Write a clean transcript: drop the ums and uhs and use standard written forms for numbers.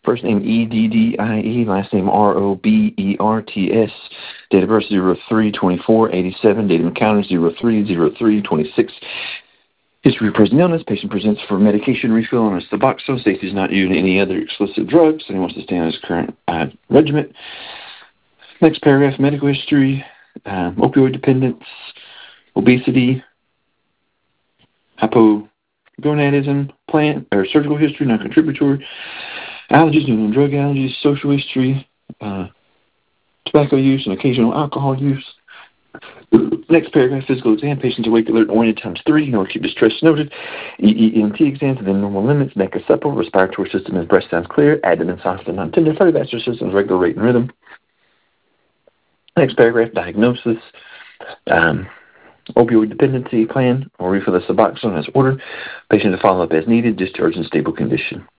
First name Eddie, last name Roberts. Date of birth 03/24/87. Date of encounter 03/03/26. History of present illness. Patient presents for medication refill on a Suboxone. States he's not using any other explicit drugs, and he wants to stay on his current regimen. Next paragraph, medical history, opioid dependence, obesity, hypogonadism, plant or surgical history, non-contributory, allergies, drug allergies, social history, tobacco use, and occasional alcohol use. Next paragraph, physical exam, patients awake, alert, oriented ×3, no acute distress noted. EENT exams within normal limits, neck is supple, respiratory system and breast sounds clear, abdomen soft and non-tender, cardiovascular system is regular rate and rhythm. Next paragraph, diagnosis, opioid dependency plan, or refill the Suboxone as ordered. Patient to follow up as needed, discharge in stable condition.